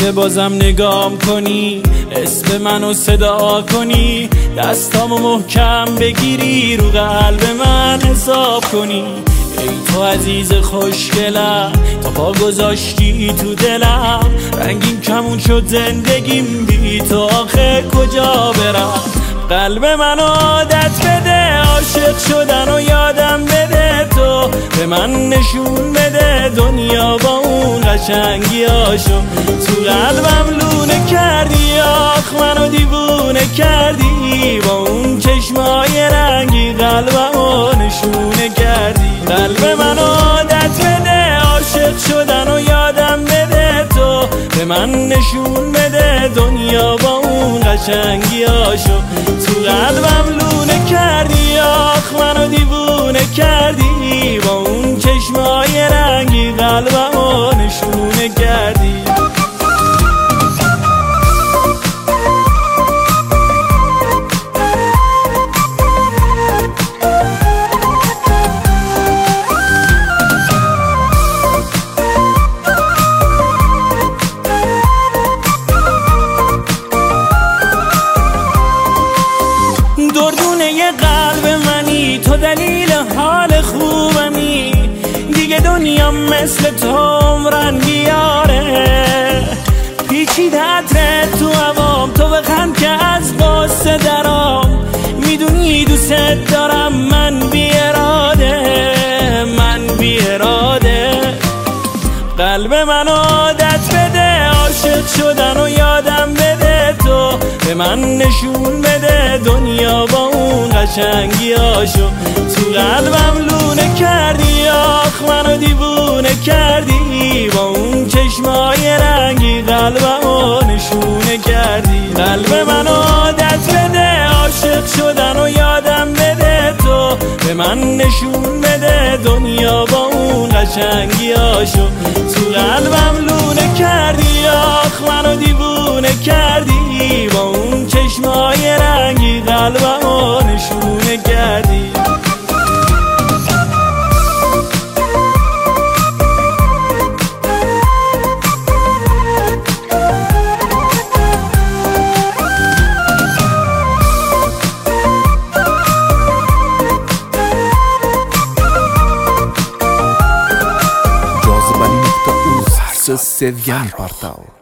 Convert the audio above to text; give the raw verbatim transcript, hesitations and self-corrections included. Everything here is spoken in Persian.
که بازم نگام کنی، اسم منو صدا کنی، دستامو محکم بگیری، رو قلب من حساب کنی. ای تو عزیز خوشگلم، تا پا گذاشتی تو دلم، رنگین کمون شد زندگیم، بی تو آخه کجا برم؟ قلب من عادت بده، عاشق شدن و یادم بده، تو به من نشون بده دنیا با اون قشنگیاشو. تو قلبم لونه کردی، آخ منو دیوونه کردی، با اون چشمای رنگی قلبمو نشونه کردی. قلب من عادت بده، عاشق شدن و یادم بده، تو به من نشون بده دنیا با اون قشنگیاشو. تو قلبم لونه کردی، آخ منو دیوونه کردی، با اون چشمای رنگی قلبمو نشونه کردی. دردونه قلب منی، تو دلیل حال خوبمی، دیگه دنیا مثل تو رنگیاره. پیچیده عطرت تو هوام، تو بخند که از قصه درام، میدونی دوست دارم من بی اراده، من بی اراده. قلب من عادت بده، عاشق شدن و یادم بده، تو به من نشون بده دنیا با اون قشنگیاشو. تو قلبم لونه کردی، آخ منو دیوونه کردی، با اون چشمای رنگی قلبمو نشونه کردی. قلب من عادت بده، عاشق شدن و یادم بده، تو به من نشون بده دنیا با اون قشنگیاشو. تو قلبم لونه کردی، آخ منو دیوونه کردی، با اون چشمای رنگی قلبمو نشونه کردی. Sevgen Portal.